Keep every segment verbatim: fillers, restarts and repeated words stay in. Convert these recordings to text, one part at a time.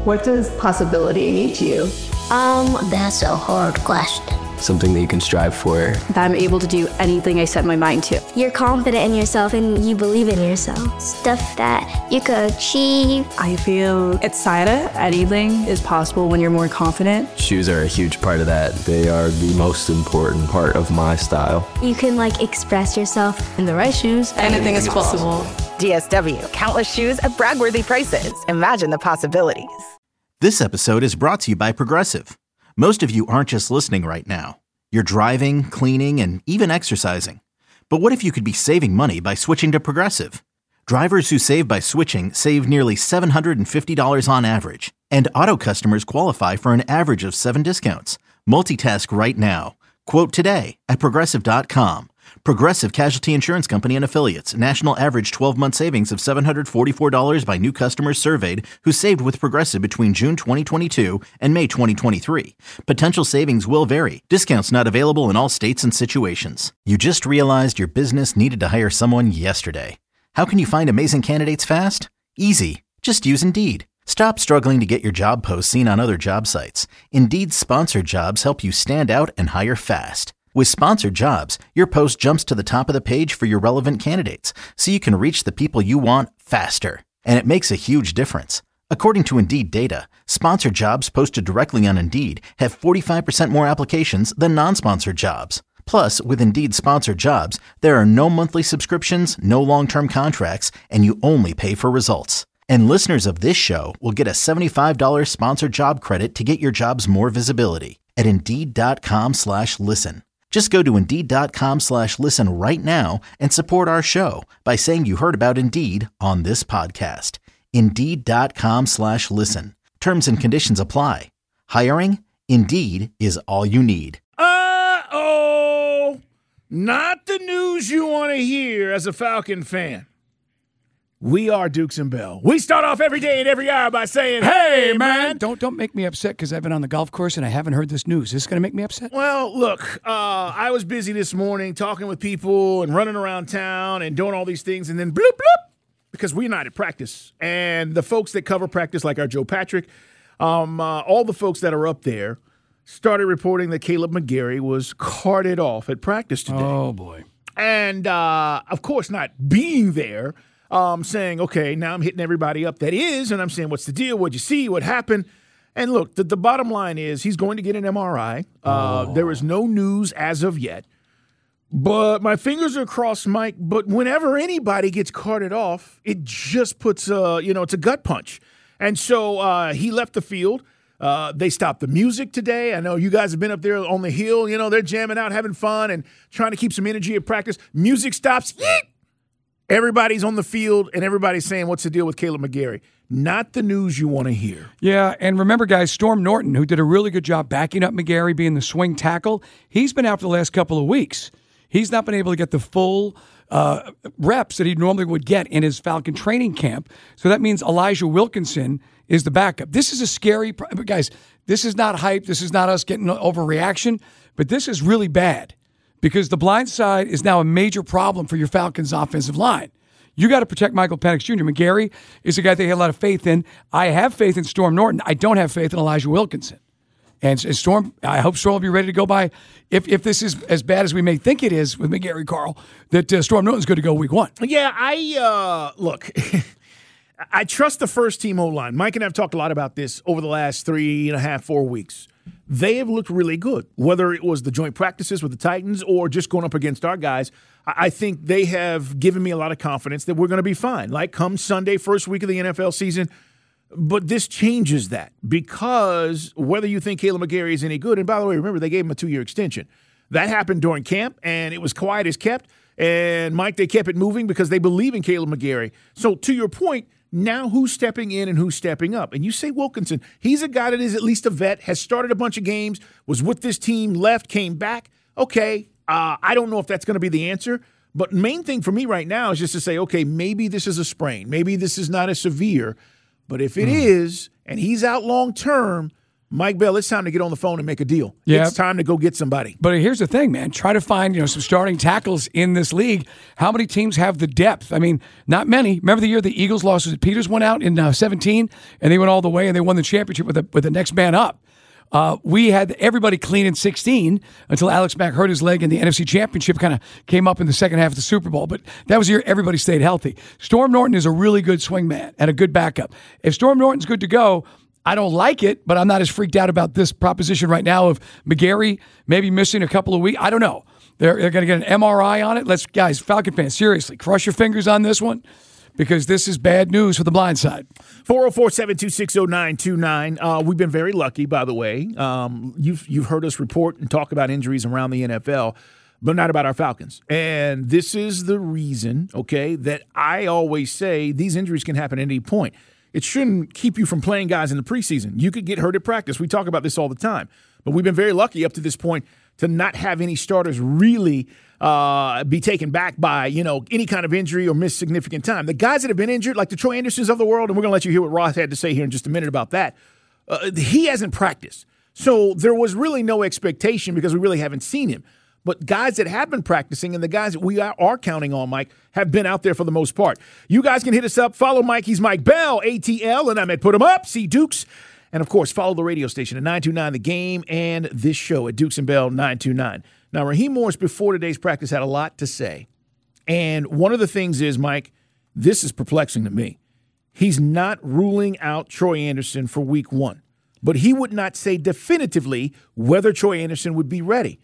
What does possibility mean to you? Um, that's a hard question. Something that you can strive for. That I'm able to do anything I set my mind to. You're confident in yourself and you believe in yourself. Stuff that you could achieve. I feel excited. Anything is possible when you're more confident. Shoes are a huge part of that. They are the most important part of my style. You can like express yourself. In the right shoes, anything is possible. D S W, countless shoes at brag-worthy prices. Imagine the possibilities. This episode is brought to you by Progressive. Most of you aren't just listening right now. You're driving, cleaning, and even exercising. But what if you could be saving money by switching to Progressive? Drivers who save by switching save nearly seven hundred fifty dollars on average. And auto customers qualify for an average of seven discounts. Multitask right now. Quote today at Progressive dot com. Progressive Casualty Insurance Company and Affiliates. National average twelve-month savings of seven hundred forty-four dollars by new customers surveyed who saved with Progressive between June twenty twenty-two and May twenty twenty-three. Potential savings will vary. Discounts not available in all states and situations. You just realized your business needed to hire someone yesterday. How can you find amazing candidates fast? Easy. Just use Indeed. Stop struggling to get your job posts seen on other job sites. Indeed's sponsored jobs help you stand out and hire fast. With sponsored jobs, your post jumps to the top of the page for your relevant candidates, so you can reach the people you want faster. And it makes a huge difference. According to Indeed data, sponsored jobs posted directly on Indeed have forty-five percent more applications than non-sponsored jobs. Plus, with Indeed sponsored jobs, there are no monthly subscriptions, no long-term contracts, and you only pay for results. And listeners of this show will get a seventy-five dollars sponsored job credit to get your jobs more visibility at Indeed.com slash listen. Just go to Indeed.com slash listen right now and support our show by saying you heard about Indeed on this podcast. Indeed.com slash listen. Terms and conditions apply. Hiring? Indeed is all you need. Uh-oh! Not the news you want to hear as a Falcon fan. We are Dukes and Bell. We start off every day and every hour by saying, hey, man. Don't don't make me upset because I've been on the golf course and I haven't heard this news. Is this going to make me upset? Well, look, uh, I was busy this morning talking with people and running around town and doing all these things, and then bloop, bloop, because we're not at practice. And the folks that cover practice, like our Joe Patrick, um, uh, all the folks that are up there started reporting that Kaleb McGary was carted off at practice today. Oh, boy. And, uh, of course, not being there, Um, saying, okay, now I'm hitting everybody up that is, and I'm saying, what's the deal? What'd you see? What happened? And look, the, the bottom line is he's going to get an M R I. Uh, oh. There is no news as of yet. But my fingers are crossed, Mike. But whenever anybody gets carted off, it just puts a, you know, it's a gut punch. And so uh, he left the field. Uh, they stopped the music today. I know you guys have been up there on the hill. You know, they're jamming out, having fun, and trying to keep some energy at practice. Music stops. Yeet! Everybody's on the field, and everybody's saying, what's the deal with Kaleb McGary? Not the news you want to hear. Yeah, and remember, guys, Storm Norton, who did a really good job backing up McGary, being the swing tackle, he's been out for the last couple of weeks. He's not been able to get the full uh, reps that he normally would get in his Falcon training camp. So that means Elijah Wilkinson is the backup. This is a scary – guys, this is not hype. This is not us getting overreaction, but this is really bad. Because the blind side is now a major problem for your Falcons' offensive line. You got to protect Michael Penix Junior McGary is a guy they had a lot of faith in. I have faith in Storm Norton. I don't have faith in Elijah Wilkinson. And, and Storm, I hope Storm will be ready to go by. If if this is as bad as we may think it is with McGary, Carl, that uh, Storm Norton's going to go week one. Yeah, I uh, look. I trust the first team O-line. Mike and I have talked a lot about this over the last three and a half, four weeks. They have looked really good, whether it was the joint practices with the Titans or just going up against our guys. I think they have given me a lot of confidence that we're going to be fine. Like come Sunday, first week of the N F L season. But this changes that because whether you think Kaleb McGary is any good, and by the way, remember, they gave him a two-year extension. That happened during camp, and it was quiet as kept. And, Mike, they kept it moving because they believe in Kaleb McGary. So, to your point, now who's stepping in and who's stepping up? And you say Wilkinson. He's a guy that is at least a vet, has started a bunch of games, was with this team, left, came back. Okay, uh, I don't know if that's going to be the answer. But main thing for me right now is just to say, okay, maybe this is a sprain. Maybe this is not as severe. But if it mm. is, and he's out long term, Mike Bell, it's time to get on the phone and make a deal. Yeah. It's time to go get somebody. But here's the thing, man. Try to find, you know, some starting tackles in this league. How many teams have the depth? I mean, not many. Remember the year the Eagles lost? Was it Peters went out in uh, seventeen, and they went all the way, and they won the championship with the, with the next man up. Uh, we had everybody clean in sixteen until Alex Mack hurt his leg, and the N F C Championship kind of came up in the second half of the Super Bowl. But that was the year everybody stayed healthy. Storm Norton is a really good swing man and a good backup. If Storm Norton's good to go, I don't like it, but I'm not as freaked out about this proposition right now of McGarry maybe missing a couple of weeks. I don't know. They're, they're going to get an M R I on it. Let's, guys, Falcon fans, seriously, crush your fingers on this one because this is bad news for the blind side. four oh four, seven two six, oh nine two nine. Uh, we've been very lucky, by the way. Um, you've, you've heard us report and talk about injuries around the N F L, but not about our Falcons. And this is the reason, okay, that I always say these injuries can happen at any point. It shouldn't keep you from playing guys in the preseason. You could get hurt at practice. We talk about this all the time. But we've been very lucky up to this point to not have any starters really uh, be taken back by, you know, any kind of injury or miss significant time. The guys that have been injured, like the Troy Andersons of the world, and we're going to let you hear what Ross had to say here in just a minute about that, uh, he hasn't practiced. So there was really no expectation because we really haven't seen him. But guys that have been practicing and the guys that we are, are counting on, Mike, have been out there for the most part. You guys can hit us up. Follow Mike. He's Mike Bell, A T L, and I'm at Put 'em Up, C Dukes. And, of course, follow the radio station at nine two nine The Game and this show at Dukes and Bell nine two nine. Now, Raheem Morris, before today's practice, had a lot to say. And one of the things is, Mike, this is perplexing to me. He's not ruling out Troy Anderson for week one. But he would not say definitively whether Troy Anderson would be ready.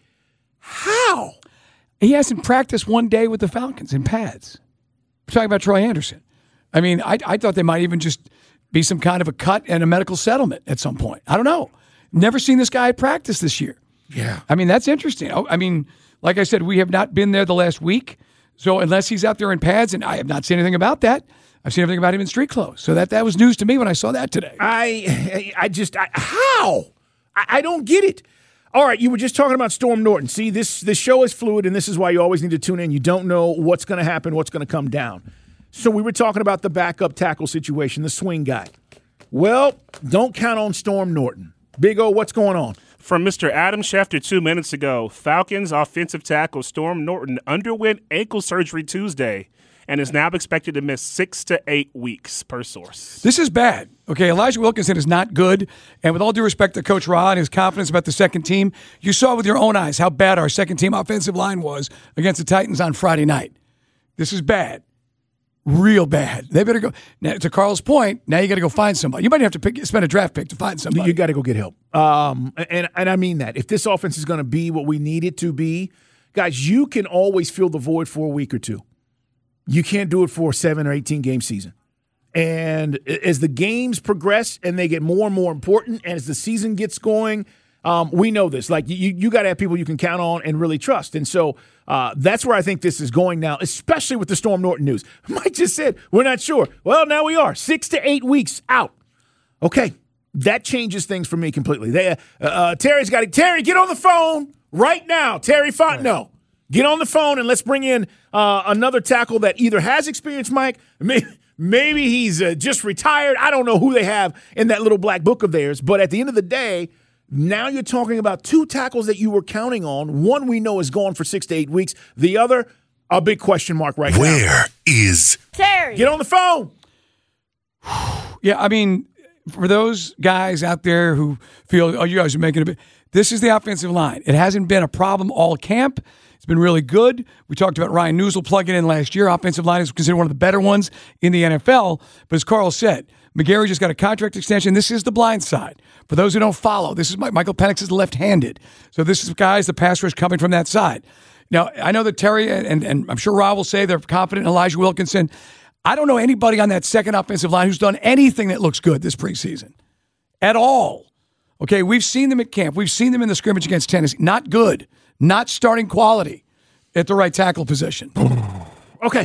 How? He hasn't practiced one day with the Falcons in pads. We're talking about Troy Anderson. I mean, I, I thought they might even just be some kind of a cut and a medical settlement at some point. I don't know. Never seen this guy practice this year. Yeah. I mean, that's interesting. I mean, like I said, we have not been there the last week. So unless he's out there in pads, and I have not seen anything about that, I've seen everything about him in street clothes. So that, that was news to me when I saw that today. I I just, I, how? I, I don't get it. All right, you were just talking about Storm Norton. See, this, this show is fluid, and this is why you always need to tune in. You don't know what's going to happen, what's going to come down. So we were talking about the backup tackle situation, the swing guy. Well, don't count on Storm Norton. Big O, what's going on? From Mister Adam Schefter two minutes ago, Falcons offensive tackle Storm Norton underwent ankle surgery Tuesday and is now expected to miss six to eight weeks, per source. This is bad. Okay, Elijah Wilkinson is not good. And with all due respect to Coach Ra and his confidence about the second team, you saw with your own eyes how bad our second team offensive line was against the Titans on Friday night. This is bad. Real bad. They better go. Now, to Carl's point, now you got to go find somebody. You might have to pick, spend a draft pick to find somebody. You got to go get help. Um, and, and I mean that. If this offense is going to be what we need it to be, guys, you can always fill the void for a week or two. You can't do it for a seven or eighteen game season. And as the games progress and they get more and more important, and as the season gets going, um, we know this. Like, you, you got to have people you can count on and really trust. And so uh, that's where I think this is going now, especially with the Storm Norton news. Mike just said, we're not sure. Well, now we are. Six to eight weeks out. Okay, that changes things for me completely. They, uh, uh, Terry's got to – Terry, get on the phone right now. Terry Fontenot. Right. Get on the phone and let's bring in uh, another tackle that either has experience, Mike, maybe, maybe he's uh, just retired. I don't know who they have in that little black book of theirs. But at the end of the day, now you're talking about two tackles that you were counting on. One we know is gone for six to eight weeks. The other, a big question mark right now. Where is Terry? Get on the phone. Yeah, I mean, for those guys out there who feel, oh, you guys are making a bit. This is the offensive line. It hasn't been a problem all camp. It's been really good. We talked about Ryan Newsel plugging in last year. Offensive line is considered one of the better ones in the N F L. But as Carl said, McGarry just got a contract extension. This is the blind side. For those who don't follow, this is Michael Penix is left-handed. So this is guys, the pass rush coming from that side. Now, I know that Terry and, and, and I'm sure Rob will say they're confident in Elijah Wilkinson. I don't know anybody on that second offensive line who's done anything that looks good this preseason at all. Okay, we've seen them at camp. We've seen them in the scrimmage against Tennessee. Not good. Not starting quality at the right tackle position. Okay.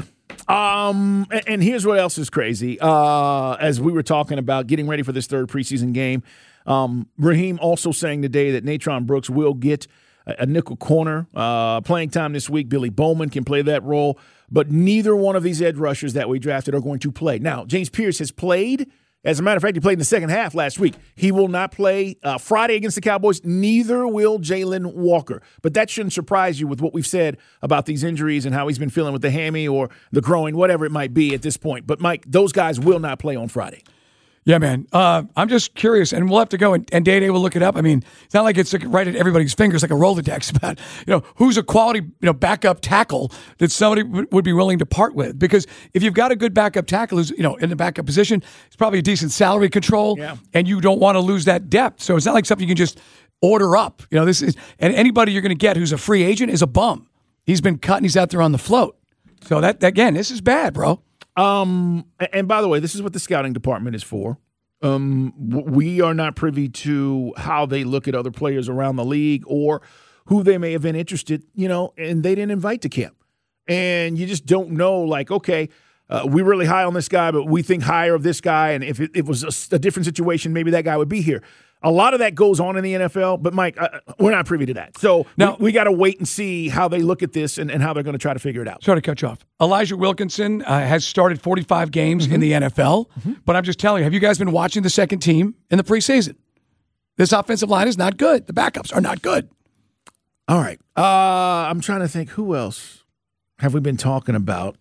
Um, and, and here's what else is crazy. Uh, as we were talking about getting ready for this third preseason game, um, Raheem also saying today that Natron Brooks will get a, a nickel corner uh, playing time this week. Billy Bowman can play that role, but neither one of these edge rushers that we drafted are going to play. Now, James Pierce has played As a matter of fact, he played in the second half last week. He will not play uh, Friday against the Cowboys. Neither will Jalen Walker. But that shouldn't surprise you with what we've said about these injuries and how he's been feeling with the hammy or the groin, whatever it might be at this point. But, Mike, those guys will not play on Friday. Yeah, man. Uh, I'm just curious, and we'll have to go, and, and Day Day will look it up. I mean, it's not like it's like right at everybody's fingers like a Rolodex about, you know, who's a quality, you know, backup tackle that somebody w- would be willing to part with. Because if you've got a good backup tackle who's, you know, in the backup position, it's probably a decent salary control, yeah. and you don't want to lose that depth. So it's not like something you can just order up. You know, this is, and anybody you're going to get who's a free agent is a bum. He's been cut and he's out there on the float. So that, again, this is bad, bro. Um, and by the way, this is what the scouting department is for. Um, we are not privy to how they look at other players around the league or who they may have been interested, you know, and they didn't invite to camp. And you just don't know, like, okay, uh, we're really high on this guy, but we think higher of this guy. And if it, it was a, a different situation, maybe that guy would be here. A lot of that goes on in the N F L, but, Mike, uh, we're not privy to that. So now, we, we got to wait and see how they look at this and, and how they're going to try to figure it out. Sorry to cut you off. Elijah Wilkinson uh, has started forty-five games mm-hmm. in the N F L, mm-hmm. but I'm just telling you, have you guys been watching the second team in the preseason? This offensive line is not good. The backups are not good. All right. Uh, I'm trying to think, who else have we been talking about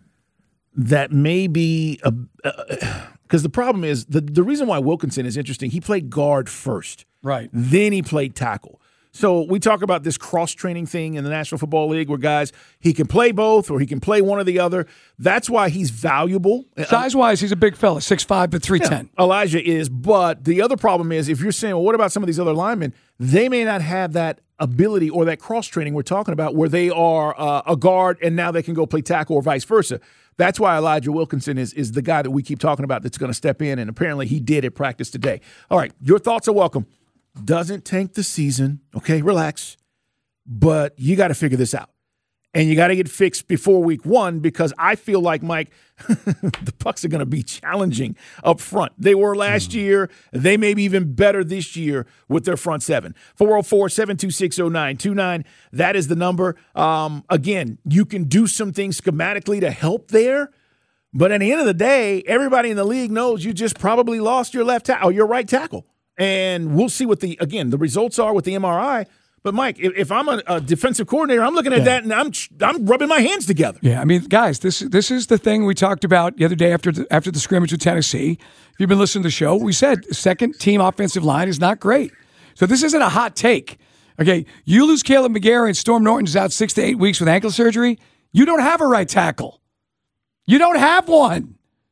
that may be a uh, – because the problem is, the, the reason why Wilkinson is interesting, he played guard first. Right. Then he played tackle. So we talk about this cross-training thing in the National Football League where guys, he can play both or he can play one or the other. That's why he's valuable. Size-wise, he's a big fella, six five but three ten. Yeah, Elijah is, but the other problem is if you're saying, well, what about some of these other linemen? They may not have that ability or that cross-training we're talking about where they are uh, a guard and now they can go play tackle or vice versa. That's why Elijah Wilkinson is, is the guy that we keep talking about that's going to step in, and apparently he did at practice today. All right, your thoughts are welcome. Doesn't tank the season, okay? Relax. But you got to figure this out. And you got to get fixed before week one because I feel like, Mike, the Bucs are going to be challenging up front. They were last mm. year. They may be even better this year with their front seven. four oh four, seven two six, oh nine two nine. That is the number. Um, again, you can do some things schematically to help there. But at the end of the day, everybody in the league knows you just probably lost your left tackle or your right tackle. And we'll see what the, again, the results are with the M R I. But, Mike, if, if I'm a, a defensive coordinator, I'm looking at yeah. that and I'm I'm rubbing my hands together. Yeah, I mean, guys, this this is the thing we talked about the other day after the, after the scrimmage with Tennessee. If you've been listening to the show, we said second-team offensive line is not great. So this isn't a hot take. Okay, you lose Caleb McGarry and Storm Norton's out six to eight weeks with ankle surgery. You don't have a right tackle. You don't have one.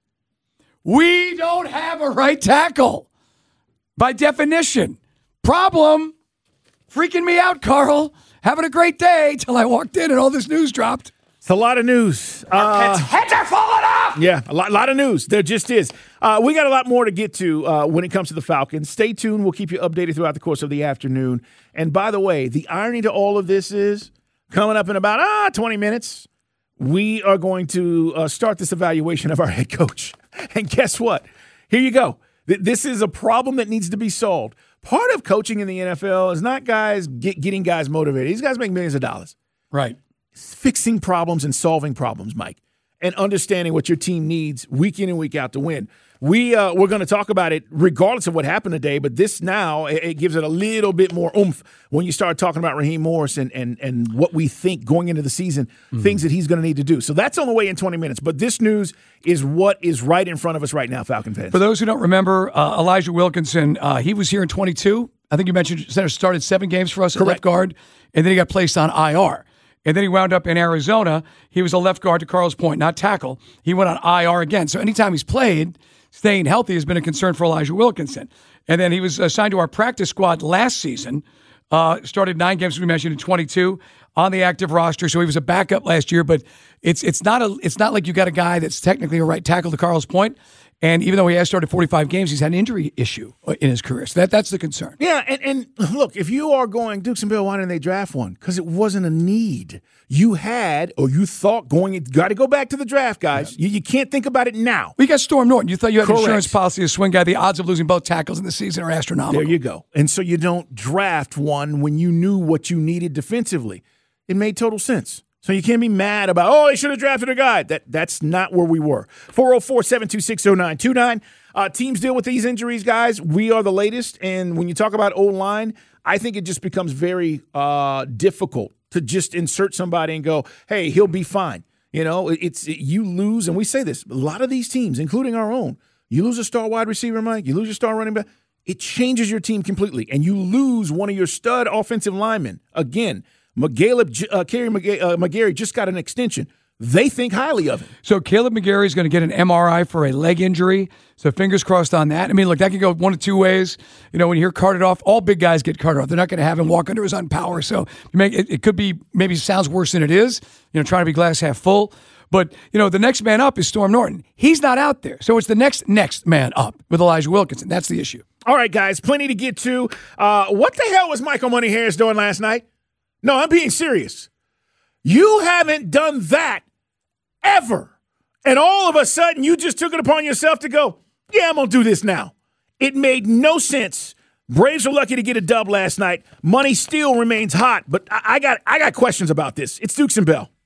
We don't have a right tackle. By definition. Problem. Freaking me out, Carl. Having a great day till I walked in and all this news dropped. It's a lot of news. Uh, heads are falling off. Yeah, a lot, lot of news. There just is. Uh, we got a lot more to get to uh, when it comes to the Falcons. Stay tuned. We'll keep you updated throughout the course of the afternoon. And by the way, the irony to all of this is coming up in about ah twenty minutes, we are going to uh, start this evaluation of our head coach. And guess what? Here you go. Th- this is a problem that needs to be solved. Part of coaching in the N F L is not guys get, getting guys motivated. These guys make millions of dollars. Right. It's fixing problems and solving problems, Mike, and understanding what your team needs week in and week out to win. We, uh, we're going to talk about it regardless of what happened today, but this now, it, it gives it a little bit more oomph when you start talking about Raheem Morris and and, and what we think going into the season, mm-hmm. things that he's going to need to do. So that's on the way in twenty minutes. But this news is what is right in front of us right now, Falcon fans. For those who don't remember, uh, Elijah Wilkinson, uh, he was here in twenty-two. I think you mentioned started seven games for us at Correct. left guard, and then he got placed on I R. And then he wound up in Arizona. He was a left guard to Carl's point, not tackle. He went on I R again. So anytime he's played, staying healthy has been a concern for Elijah Wilkinson. And then he was assigned to our practice squad last season. Uh, started nine games, as we mentioned, in twenty-two on the active roster. So he was a backup last year. But it's it's not a it's not like you got a guy that's technically a right tackle to Carl's point. And even though he has started forty-five games, he's had an injury issue in his career. So that, that's the concern. Yeah, and, and look, if you are going, Dukes and Bill, why didn't they draft one? Because it wasn't a need. You had, or you thought going, you got to go back to the draft, guys. Yeah. You, you can't think about it now. We got Storm Norton. You thought you had Correct. an insurance policy to swing guy. The odds of losing both tackles in the season are astronomical. There you go. And so you don't draft one when you knew what you needed defensively. It made total sense. So you can't be mad about, oh, they should have drafted a guy. That That's not where we were. four oh four, seven two six, oh nine two nine. uh, teams deal with these injuries, guys. We are the latest. And when you talk about O-line, I think it just becomes very uh, difficult to just insert somebody and go, hey, he'll be fine. You know, it's it, you lose, and we say this, a lot of these teams, including our own, you lose a star wide receiver, Mike, you lose your star running back, it changes your team completely, and you lose one of your stud offensive linemen. Again, McGaleb, uh, Kerry McG- uh, McGarry just got an extension. They think highly of him. So Caleb McGarry is going to get an M R I for a leg injury. So fingers crossed on that. I mean, look, that could go one of two ways. You know, when you hear carted off, all big guys get carted off. They're not going to have him walk under his own power. So you make, it, it could be, maybe sounds worse than it is, you know, trying to be glass half full. But, you know, the next man up is Storm Norton. He's not out there. So it's the next next man up with Elijah Wilkinson. That's the issue. All right, guys, plenty to get to. Uh, what the hell was Michael Money Harris doing last night? No, I'm being serious. You haven't done that ever. And all of a sudden, you just took it upon yourself to go, yeah, I'm going to do this now. It made no sense. Braves are lucky to get a dub last night. Money still remains hot, but I, I got I got questions about this. It's Dukes and Bell.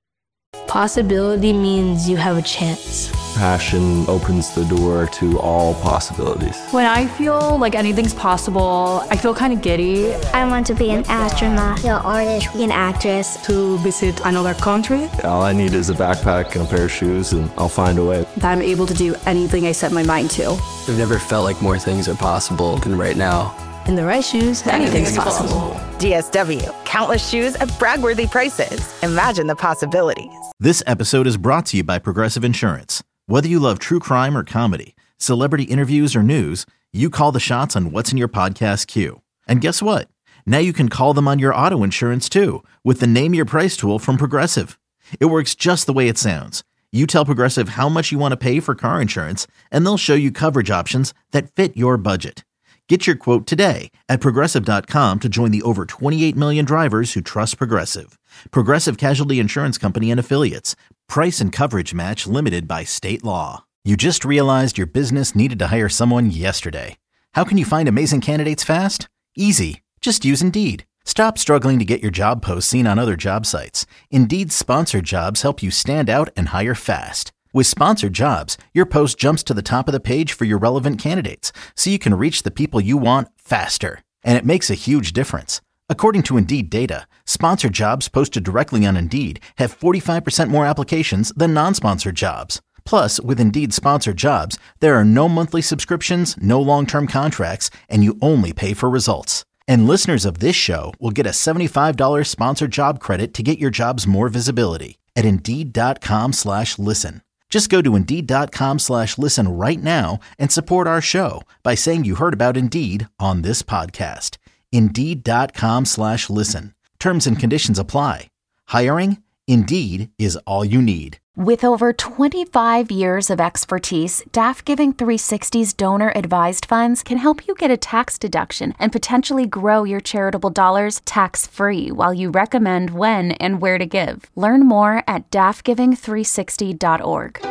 Possibility means you have a chance. Passion opens the door to all possibilities. When I feel like anything's possible, I feel kind of giddy. I want to be an astronaut, an artist, an actress. To visit another country. All I need is a backpack and a pair of shoes, and I'll find a way. That I'm able to do anything I set my mind to. I've never felt like more things are possible than right now. In the right shoes, anything's possible. D S W, countless shoes at brag-worthy prices. Imagine the possibilities. This episode is brought to you by Progressive Insurance. Whether you love true crime or comedy, celebrity interviews or news, you call the shots on what's in your podcast queue. And guess what? Now you can call them on your auto insurance too with the Name Your Price tool from Progressive. It works just the way it sounds. You tell Progressive how much you want to pay for car insurance, and they'll show you coverage options that fit your budget. Get your quote today at Progressive dot com to join the over twenty-eight million drivers who trust Progressive. Progressive Casualty Insurance Company and Affiliates. Price and coverage match limited by state law. You just realized your business needed to hire someone yesterday. How can you find amazing candidates fast? Easy. Just use Indeed. Stop struggling to get your job posts seen on other job sites. Indeed's sponsored jobs help you stand out and hire fast. With sponsored jobs, your post jumps to the top of the page for your relevant candidates, so you can reach the people you want faster. And it makes a huge difference. According to Indeed data, sponsored jobs posted directly on Indeed have forty-five percent more applications than non-sponsored jobs. Plus, with Indeed sponsored jobs, there are no monthly subscriptions, no long-term contracts, and you only pay for results. And listeners of this show will get a seventy-five dollars sponsored job credit to get your jobs more visibility at Indeed.com slash listen. Just go to Indeed.com slash listen right now and support our show by saying you heard about Indeed on this podcast. Indeed.com slash listen. Terms and conditions apply. Hiring? Indeed is all you need. With over twenty-five years of expertise, D A F Giving three sixty's donor-advised funds can help you get a tax deduction and potentially grow your charitable dollars tax-free while you recommend when and where to give. Learn more at D A F giving three sixty dot org.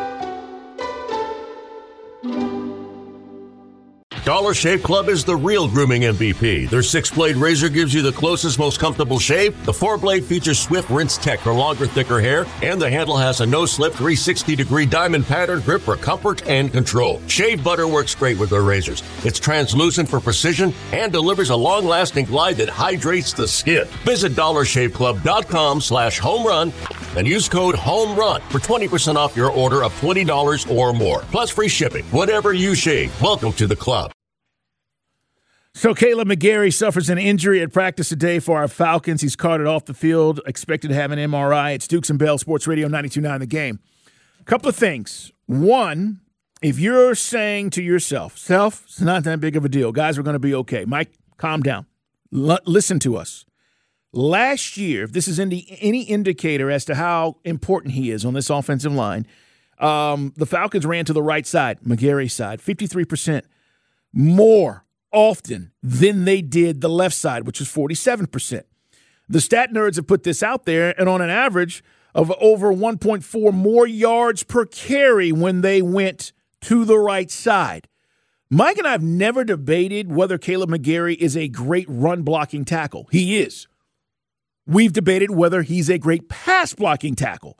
Dollar Shave Club is the real grooming M V P. Their six-blade razor gives you the closest, most comfortable shave. The four-blade features Swift Rinse Tech for longer, thicker hair. And the handle has a no-slip three sixty degree diamond pattern grip for comfort and control. Shave butter works great with their razors. It's translucent for precision and delivers a long-lasting glide that hydrates the skin. Visit dollar shave club dot com slash home run and use code HOMERUN for twenty percent off your order of twenty dollars or more. Plus free shipping. Whatever you shave, welcome to the club. So Caleb McGarry suffers an injury at practice today for our Falcons. He's carted off the field, expected to have an M R I. It's Dukes and Bell, Sports Radio ninety-two point nine The Game. A couple of things. One, if you're saying to yourself, self, it's not that big of a deal. Guys, we're going to be okay. Mike, calm down. L- listen to us. Last year, if this is any, any indicator as to how important he is on this offensive line, um, the Falcons ran to the right side, McGarry's side, fifty-three percent more often than they did the left side, which is forty-seven percent. The stat nerds have put this out there, and on an average of over one point four more yards per carry when they went to the right side. Mike and I have never debated whether Caleb McGarry is a great run-blocking tackle. He is. We've debated whether he's a great pass-blocking tackle.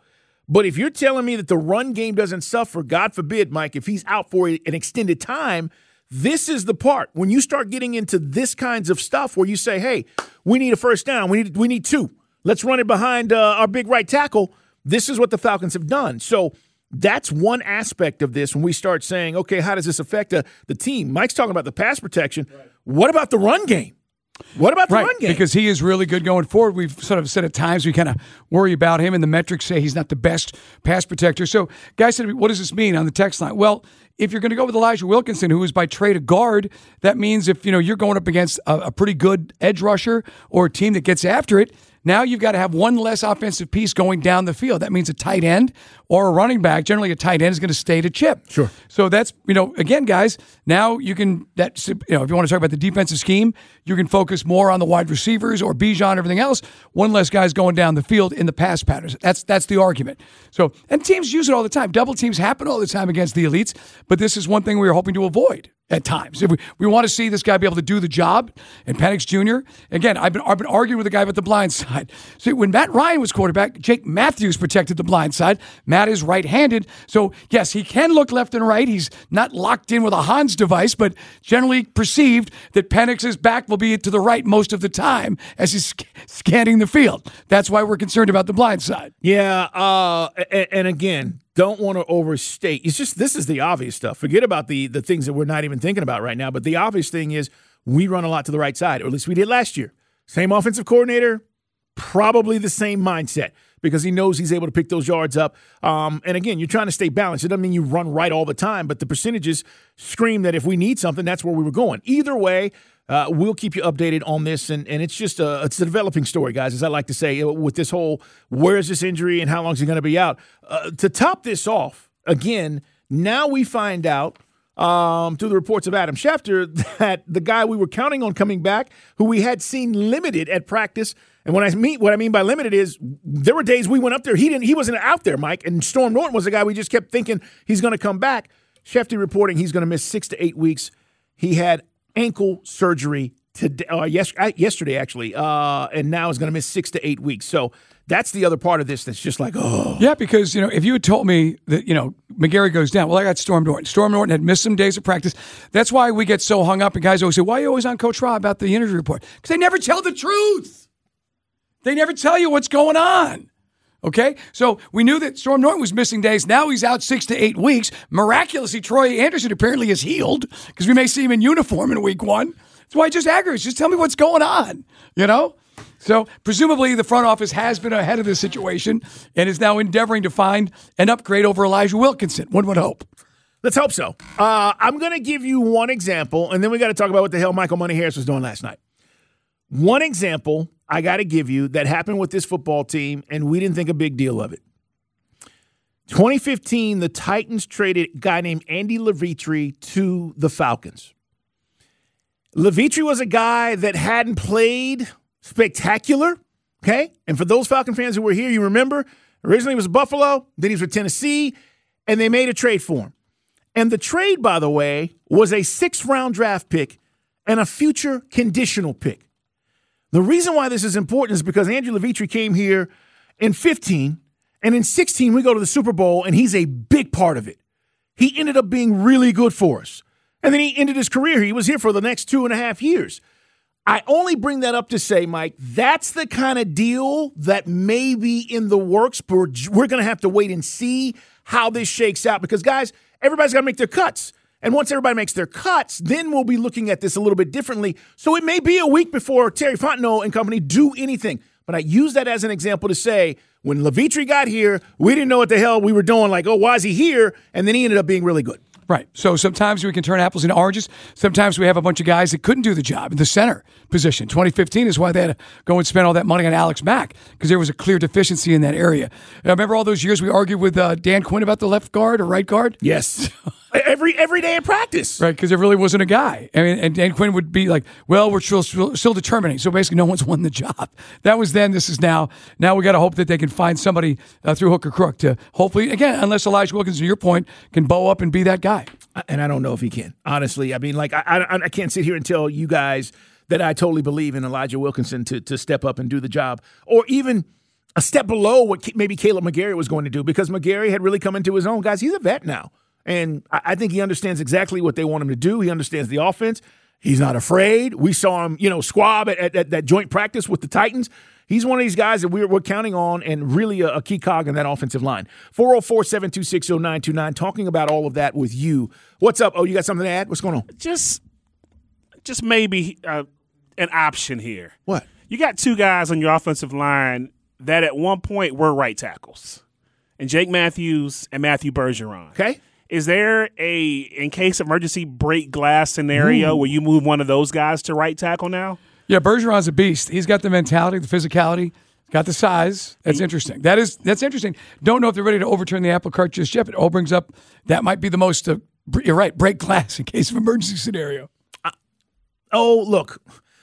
But if you're telling me that the run game doesn't suffer, God forbid, Mike, if he's out for an extended time, this is the part when you start getting into this kinds of stuff where you say, hey, we need a first down. We need we need two. Let's run it behind uh, our big right tackle. This is what the Falcons have done. So that's one aspect of this when we start saying, okay, how does this affect uh, the team? Mike's talking about the pass protection. Right. What about the run game? What about the right, run game? Because he is really good going forward. We've sort of said at times we kind of worry about him, and the metrics say he's not the best pass protector. So guys said, what does this mean on the text line? Well, if you're going to go with Elijah Wilkinson, who is by trade a guard, that means if you know you're going up against a, a pretty good edge rusher or a team that gets after it, now you've got to have one less offensive piece going down the field. That means a tight end or a running back. Generally, a tight end is going to stay to chip. Sure. So that's, you know, again, guys, now you can, that, you know, if you want to talk about the defensive scheme, you can focus more on the wide receivers or Bijan and everything else. One less guys going down the field in the pass patterns. That's that's the argument. So, and teams use it all the time. Double teams happen all the time against the elites, but this is one thing we are hoping to avoid at times. If we, we want to see this guy be able to do the job, and Penix Junior, again, I've been, I've been arguing with the guy about the blind side. See, when Matt Ryan was quarterback, Jake Matthews protected the blind side. Matt is right-handed, so yes, he can look left and right. He's not locked in with a Hans device, but generally perceived that Penix's back will be to the right most of the time as he's sc- scanning the field. That's why we're concerned about the blind side. Yeah, uh, and, and again, don't want to overstate. It's just this is the obvious stuff. Forget about the the things that we're not even thinking about right now. But the obvious thing is we run a lot to the right side, or at least we did last year. Same offensive coordinator, probably the same mindset because he knows he's able to pick those yards up. Um, and again, you're trying to stay balanced. It doesn't mean you run right all the time, but the percentages scream that if we need something, that's where we were going. Either way, Uh, we'll keep you updated on this, and, and it's just a it's a developing story, guys, as I like to say, with this whole where is this injury and how long is he going to be out. Uh, to top this off, again, now we find out um, through the reports of Adam Schefter that the guy we were counting on coming back, who we had seen limited at practice, and when I mean what I mean by limited is there were days we went up there, he didn't he wasn't out there, Mike, and Storm Norton was the guy we just kept thinking he's going to come back. Schefter reporting he's going to miss six to eight weeks. He had ankle surgery today, uh, yes, yesterday, actually, uh, and now is going to miss six to eight weeks. So that's the other part of this that's just like, oh. Yeah, because, you know, if you had told me that, you know, McGarry goes down, well, I got Storm Norton. Storm Norton had missed some days of practice. That's why we get so hung up, and guys always say, why are you always on Coach Ra about the injury report? Because they never tell the truth. They never tell you what's going on. Okay, so we knew that Storm Norton was missing days. Now he's out six to eight weeks. Miraculously, Troy Anderson apparently is healed because we may see him in uniform in week one. That's why I just aggravates. Just tell me what's going on, you know? So presumably the front office has been ahead of this situation and is now endeavoring to find an upgrade over Elijah Wilkinson. One would hope. Let's hope so. Uh, I'm going to give you one example, and then we got to talk about what the hell Michael Money Harris was doing last night. One example I got to give you that happened with this football team, and we didn't think a big deal of it. twenty fifteen, the Titans traded a guy named Andy Levitre to the Falcons. Levitre was a guy that hadn't played spectacular, okay? And for those Falcon fans who were here, you remember, originally he was Buffalo, then he was with Tennessee, and they made a trade for him. And the trade, by the way, was a sixth-round draft pick and a future conditional pick. The reason why this is important is because Andrew Levitre came here in fifteen, and in sixteen we go to the Super Bowl, and he's a big part of it. He ended up being really good for us. And then he ended his career. He was here for the next two and a half years. I only bring that up to say, Mike, that's the kind of deal that may be in the works, but we're going to have to wait and see how this shakes out because, guys, everybody's got to make their cuts. And once everybody makes their cuts, then we'll be looking at this a little bit differently. So it may be a week before Terry Fontenot and company do anything. But I use that as an example to say, when Levitre got here, we didn't know what the hell we were doing. Like, oh, why is he here? And then he ended up being really good. Right. So sometimes we can turn apples into oranges. Sometimes we have a bunch of guys that couldn't do the job in the center position. twenty fifteen is why they had to go and spend all that money on Alex Mack because there was a clear deficiency in that area. I remember all those years we argued with uh, Dan Quinn about the left guard or right guard? Yes. Every every day in practice. Right, because there really wasn't a guy. I mean, and Dan Quinn would be like, well, we're still, still, still determining. So basically no one's won the job. That was then. This is now. Now we got to hope that they can find somebody uh, through hook or crook to hopefully, again, unless Elijah Wilkinson, to your point, can bow up and be that guy. And I don't know if he can, honestly. I mean, like, I, I, I can't sit here and tell you guys that I totally believe in Elijah Wilkinson to, to step up and do the job. Or even a step below what maybe Caleb McGarry was going to do, because McGarry had really come into his own. Guys, he's a vet now. And I think he understands exactly what they want him to do. He understands the offense. He's not afraid. We saw him, you know, squab at, at, at that joint practice with the Titans. He's one of these guys that we're, we're counting on and really a, a key cog in that offensive line. four oh four, seven two six, oh nine two nine, talking about all of that with you. What's up? Oh, you got something to add? What's going on? Just, just maybe uh, an option here. What? You got two guys on your offensive line that at one point were right tackles, and Jake Matthews and Matthew Bergeron. Okay. Is there a, in case emergency, break glass scenario Ooh. where you move one of those guys to right tackle now? Yeah, Bergeron's a beast. He's got the mentality, the physicality, got the size. That's interesting. That is that's interesting. Don't know if they're ready to overturn the apple cart just yet, but it all brings up that might be the most, uh, you're right, break glass in case of emergency scenario. Uh, oh, look,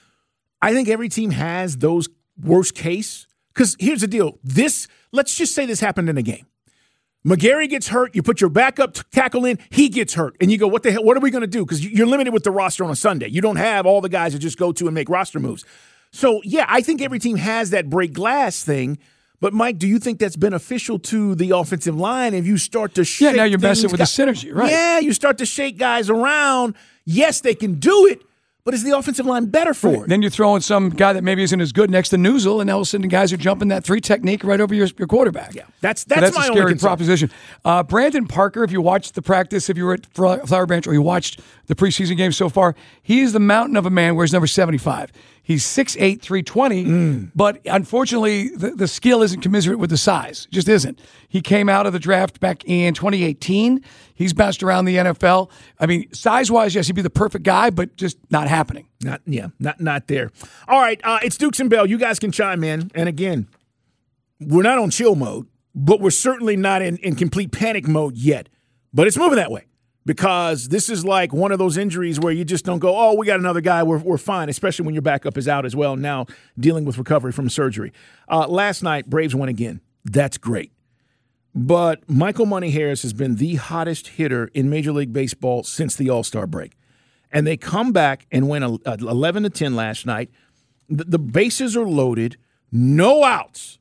I think every team has those worst case. Because here's the deal. This, let's just say this happened in a game. McGarry gets hurt. You put your backup tackle in. He gets hurt. And you go, what the hell? What are we going to do? Because you're limited with the roster on a Sunday. You don't have all the guys to just go to and make roster moves. So, yeah, I think every team has that break glass thing. But, Mike, do you think that's beneficial to the offensive line if you start to shake Yeah, now you're messing with guys, the synergy, right? Yeah, you start to shake guys around. Yes, they can do it. But is the offensive line better for right. it? Then you're throwing some guy that maybe isn't as good next to Newsel, and all of a sudden guys are jumping that three technique right over your, your quarterback. Yeah, that's that's, so that's my a scary only concern. proposition. Uh, Brandon Parker, if you watched the practice, if you were at Flower Branch or you watched the preseason game so far, he is the mountain of a man, wears number seventy-five. He's six eight, three twenty, mm. but unfortunately the, the skill isn't commensurate with the size. It just isn't. He came out of the draft back in twenty eighteen. He's bounced around the N F L. I mean, size-wise, yes, he'd be the perfect guy, but just not happening. Not yeah, not not there. All right, uh, it's Dukes and Bell. You guys can chime in. And again, we're not on chill mode, but we're certainly not in, in complete panic mode yet. But it's moving that way. Because this is like one of those injuries where you just don't go, oh, we got another guy, we're we're fine, especially when your backup is out as well, now dealing with recovery from surgery. Uh, last night, Braves won again. That's great. But Michael Money Harris has been the hottest hitter in Major League Baseball since the All-Star break. And they come back and win eleven to ten last night. The, the bases are loaded, no outs.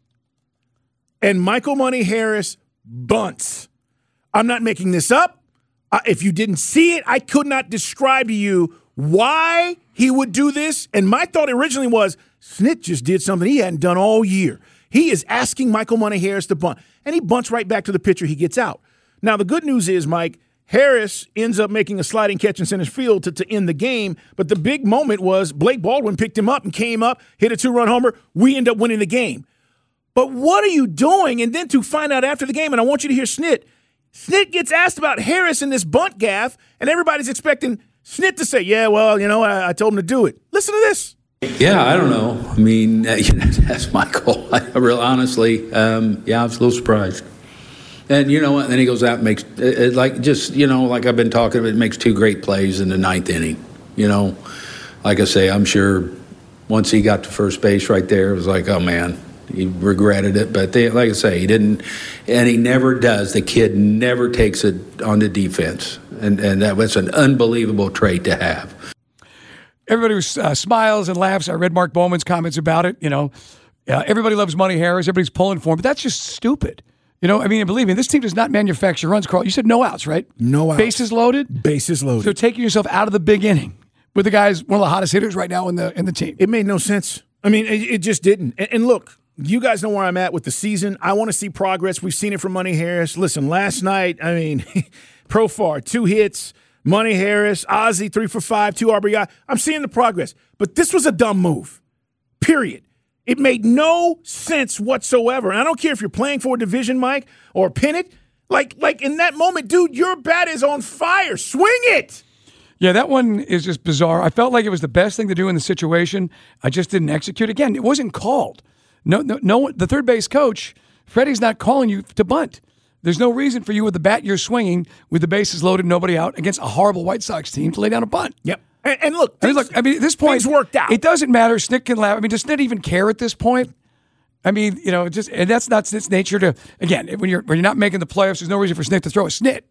And Michael Money Harris bunts. I'm not making this up. Uh, if you didn't see it, I could not describe to you why he would do this. And my thought originally was, Snit just did something he hadn't done all year. He is asking Michael Money Harris to bunt. And he bunts right back to the pitcher. He gets out. Now, the good news is, Mike, Harris ends up making a sliding catch in center field to, to end the game. But the big moment was Blake Baldwin picked him up and came up, hit a two-run homer. We end up winning the game. But what are you doing? And then to find out after the game, and I want you to hear Snit, Snit gets asked about Harris in this bunt gaff, and everybody's expecting Snit to say, yeah, well, you know, I, I told him to do it. Listen to this. Yeah, I don't know. I mean, uh, you know, that's Michael. I real honestly, um, yeah, I was a little surprised. And you know what? Then he goes out and makes, it, it, like, just, you know, like I've been talking about, it makes two great plays in the ninth inning. You know, like I say, I'm sure once he got to first base right there, it was like, oh, man. He regretted it, but they, like I say, he didn't, and he never does. The kid never takes it on the defense, and, and that was an unbelievable trait to have. Everybody was, uh, smiles and laughs. I read Mark Bowman's comments about it. You know, uh, everybody loves Money Harris. Everybody's pulling for him, but that's just stupid. You know, I mean, believe me, this team does not manufacture runs. Carl, you said no outs, right? No outs. Bases loaded. Bases loaded. So taking yourself out of the big inning with the guys, one of the hottest hitters right now in the in the team. It made no sense. I mean, it, it just didn't. And, and look. You guys know where I'm at with the season. I want to see progress. We've seen it from Money Harris. Listen, last night, I mean, Profar, two hits. Money Harris, Ozzie, three for five, two R B I. I'm seeing the progress. But this was a dumb move, period. It made no sense whatsoever. And I don't care if you're playing for a division, Mike, or pennant. Like, like in that moment, dude, your bat is on fire. Swing it. Yeah, that one is just bizarre. I felt like it was the best thing to do in the situation. I just didn't execute. Again, it wasn't called. No, no, no. The third base coach, Freddie's not calling you to bunt. There's no reason for you with the bat you're swinging with the bases loaded, nobody out against a horrible White Sox team to lay down a bunt. Yep. And, and look, I mean, look. I mean, at this point, things worked out. It doesn't matter. Snit can laugh. I mean, does Snit even care at this point? I mean, you know, just and that's not Snit's nature to. Again, when you're when you're not making the playoffs, there's no reason for Snit to throw a snit.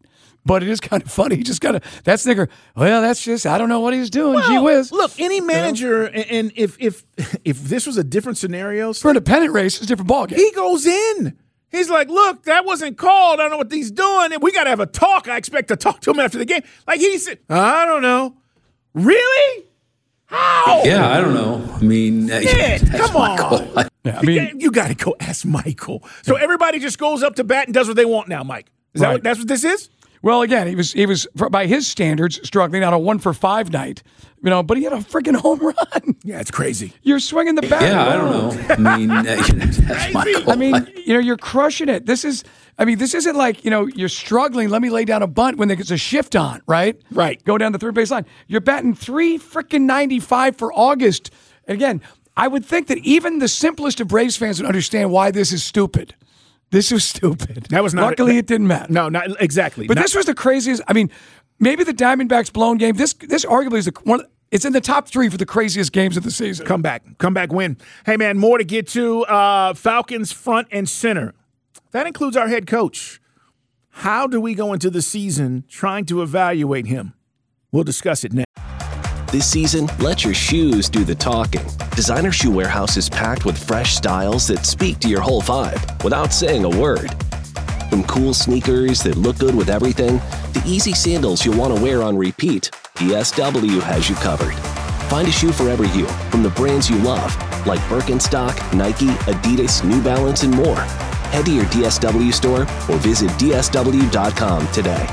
But it is kind of funny. He just got to, that snicker, well, that's just, I don't know what he's doing. Well, Gee whiz. Look, any manager, and, and if if if this was a different scenario. For an independent race, it's a different ballgame. He goes in. He's like, look, that wasn't called. I don't know what he's doing. We got to have a talk. I expect to talk to him after the game. Like he said, I don't know. Really? How? Yeah, I don't know. I mean, uh, Shit, come on. Yeah, I mean, you got to go ask Michael. So everybody just goes up to bat and does what they want now, Mike. Is that Right. what, that's what this is? Well, again, he was he was by his standards struggling on a one for five night, you know. But he had a freaking home run. Yeah, it's crazy. You're swinging the bat. Yeah, I don't know. I mean, uh, that's my goal. I mean, you know, you're crushing it. This is, I mean, this isn't like, you know, you're struggling. Let me lay down a bunt when there's a shift on, right? Right. Go down the third base line. You're batting three freaking ninety-five for August. And again, I would think that even the simplest of Braves fans would understand why this is stupid. This was stupid. That was not. Luckily, it didn't matter. No, not exactly. But Not- this was the craziest. I mean, maybe the Diamondbacks blown game. This this arguably is the one. It's in the top three for the craziest games of the season. Come back. Come back win. Hey, man, more to get to. Uh, Falcons front and center. That includes our head coach. How do we go into the season trying to evaluate him? We'll discuss it next. This season, let your shoes do the talking. Designer Shoe Warehouse is packed with fresh styles that speak to your whole vibe without saying a word. From cool sneakers that look good with everything, to easy sandals you'll want to wear on repeat, D S W has you covered. Find a shoe for every you, from the brands you love, like Birkenstock, Nike, Adidas, New Balance, and more. Head to your D S W store or visit D S W dot com today.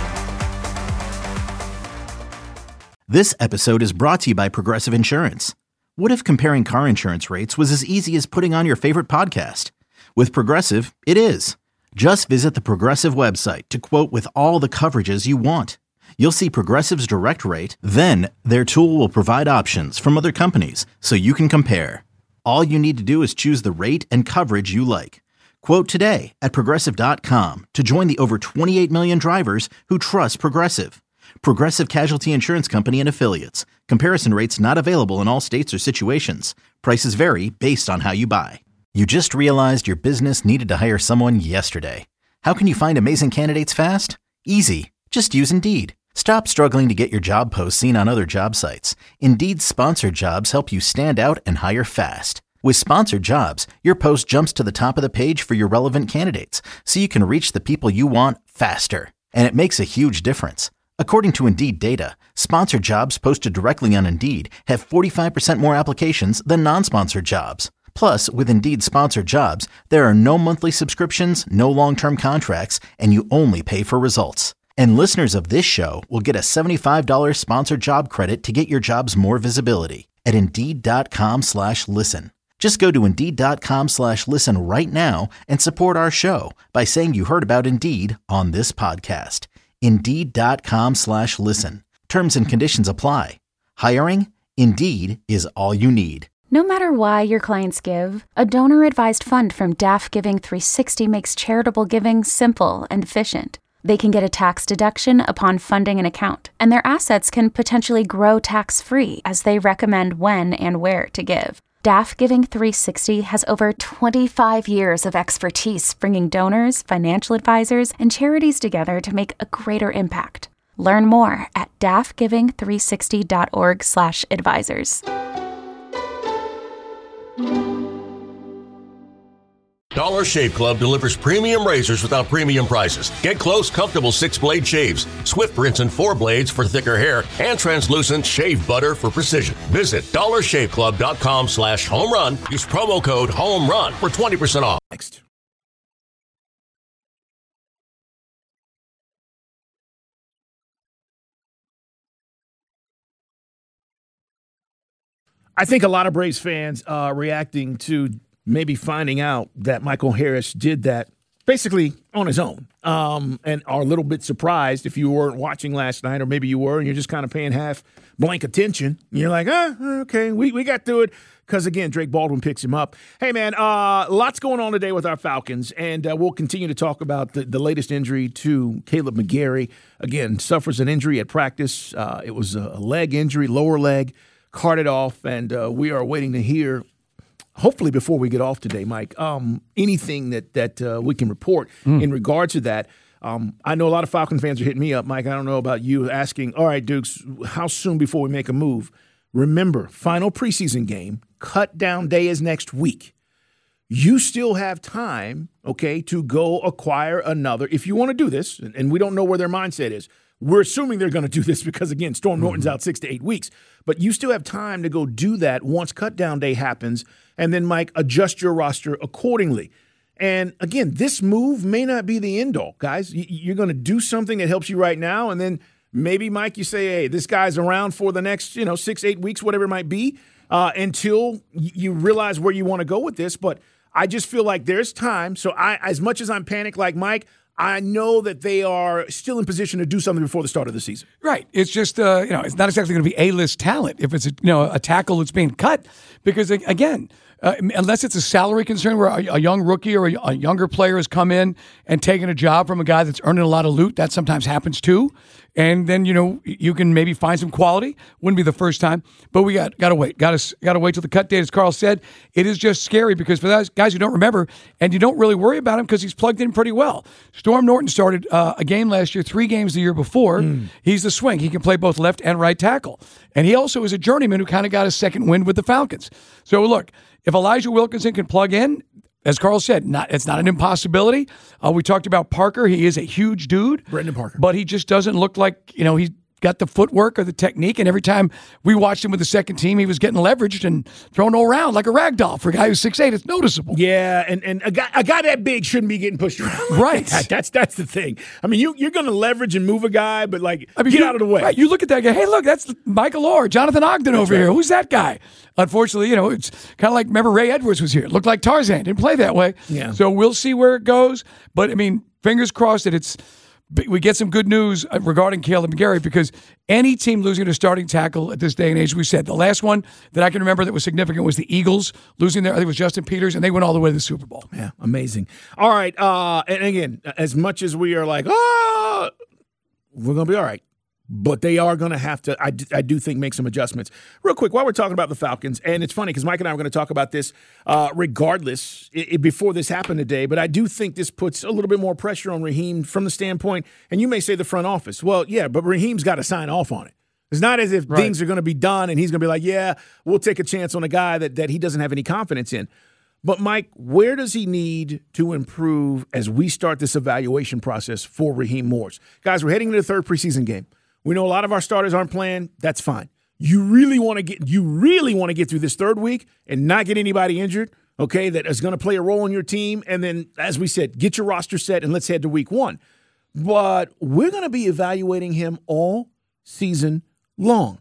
This episode is brought to you by Progressive Insurance. What if comparing car insurance rates was as easy as putting on your favorite podcast? With Progressive, it is. Just visit the Progressive website to quote with all the coverages you want. You'll see Progressive's direct rate, then their tool will provide options from other companies so you can compare. All you need to do is choose the rate and coverage you like. Quote today at Progressive dot com to join the over twenty-eight million drivers who trust Progressive. Progressive Casualty Insurance Company and Affiliates. Comparison rates not available in all states or situations. Prices vary based on how you buy. You just realized your business needed to hire someone yesterday. How can you find amazing candidates fast? Easy. Just use Indeed. Stop struggling to get your job posts seen on other job sites. Indeed's sponsored jobs help you stand out and hire fast. With sponsored jobs, your post jumps to the top of the page for your relevant candidates, so you can reach the people you want faster. And it makes a huge difference. According to Indeed data, sponsored jobs posted directly on Indeed have forty-five percent more applications than non-sponsored jobs. Plus, with Indeed sponsored jobs, there are no monthly subscriptions, no long-term contracts, and you only pay for results. And listeners of this show will get a seventy-five dollars sponsored job credit to get your jobs more visibility at Indeed.com slash listen. Just go to Indeed.com slash listen right now and support our show by saying you heard about Indeed on this podcast. Indeed.com slash listen. Terms and conditions apply. Hiring? Indeed is all you need. No matter why your clients give, a donor-advised fund from D A F Giving three sixty makes charitable giving simple and efficient. They can get a tax deduction upon funding an account, and their assets can potentially grow tax-free as they recommend when and where to give. D A F Giving three sixty has over twenty-five years of expertise bringing donors, financial advisors, and charities together to make a greater impact. Learn more at daffgiving three sixty dot org slash advisors. Dollar Shave Club delivers premium razors without premium prices. Get close, comfortable six-blade shaves, swift rinse and four blades for thicker hair, and translucent shave butter for precision. Visit dollar shave club dot com slash home run. Use promo code HOMERUN for twenty percent off. Next. I think a lot of Braves fans are reacting to maybe finding out that Michael Harris did that basically on his own, um, and are a little bit surprised if you weren't watching last night, or maybe you were and you're just kind of paying half blank attention. You're like, ah, okay, we, we got through it because, again, Drake Baldwin picks him up. Hey, man, uh, lots going on today with our Falcons, and uh, we'll continue to talk about the, the latest injury to Kaleb McGary. Again, suffers an injury at practice. Uh, it was a leg injury, lower leg, carted off, and uh, we are waiting to hear, hopefully before we get off today, Mike, um, anything that that uh, we can report mm. in regard to that. Um, I know a lot of Falcon fans are hitting me up, Mike. I don't know about you, asking, all right, Dukes, how soon before we make a move? Remember, final preseason game, cut down day is next week. You still have time, okay, to go acquire another. If you want to do this, and we don't know where their mindset is, we're assuming they're going to do this because, again, Storm Norton's mm-hmm. out six to eight weeks. But you still have time to go do that once cut down day happens, and then, Mike, adjust your roster accordingly. And, again, this move may not be the end all, guys. You're going to do something that helps you right now, and then maybe, Mike, you say, hey, this guy's around for the next, you know, six, eight weeks, whatever it might be, uh, until you realize where you want to go with this. But I just feel like there's time. So I, as much as I'm panicked like Mike, I know that they are still in position to do something before the start of the season. Right. It's just, uh, you know, it's not exactly going to be A-list talent if it's, a, you know, a tackle that's being cut. Because, again, uh, unless it's a salary concern where a, a young rookie or a, a younger player has come in and taken a job from a guy that's earning a lot of loot, that sometimes happens too. And then, you know, you can maybe find some quality. Wouldn't be the first time. But we got got to wait. Got to got to wait till the cut date. As Carl said, it is just scary because for those guys who don't remember, and you don't really worry about him because he's plugged in pretty well. Storm Norton started uh, a game last year, three games the year before. Mm. He's the swing. He can play both left and right tackle. And he also is a journeyman who kind of got a second wind with the Falcons. So, look, if Elijah Wilkinson can plug in, as Carl said, not it's not an impossibility. Uh, we talked about Parker. He is a huge dude. Brendan Parker. But he just doesn't look like, you know, he's got the footwork or the technique. And every time we watched him with the second team, he was getting leveraged and thrown all around like a rag doll. For a guy who's six eight, it's noticeable. Yeah, and, and a, guy, a guy that big shouldn't be getting pushed around. Right. that. That's that's the thing. I mean, you, you're going to leverage and move a guy, but, like, I mean, get you, out of the way. Right, you look at that guy, hey, look, that's Michael Orr, Jonathan Ogden that's over right. here. Who's that guy? Unfortunately, you know, it's kind of like, remember Ray Edwards was here. Looked like Tarzan. Didn't play that way. Yeah. So we'll see where it goes. But, I mean, fingers crossed that it's we get some good news regarding Kaleb McGary because any team losing a starting tackle at this day and age, we said, the last one that I can remember that was significant was the Eagles losing their, I think it was Justin Peters, and they went all the way to the Super Bowl. Yeah, amazing. All right, uh, and again, as much as we are like, oh, we're going to be all right. But they are going to have to, I do, I do think, make some adjustments. Real quick, while we're talking about the Falcons, and it's funny because Mike and I are going to talk about this uh, regardless I- I before this happened today, but I do think this puts a little bit more pressure on Raheem from the standpoint, and you may say the front office. Well, yeah, but Raheem's got to sign off on it. It's not as if right. things are going to be done and he's going to be like, yeah, we'll take a chance on a guy that, that he doesn't have any confidence in. But, Mike, where does he need to improve as we start this evaluation process for Raheem Morris? Guys, we're heading into the third preseason game. We know a lot of our starters aren't playing. That's fine. You really want to get you really want to get through this third week and not get anybody injured, okay, that is going to play a role in your team. And then, as we said, get your roster set and let's head to week one. But we're going to be evaluating him all season long.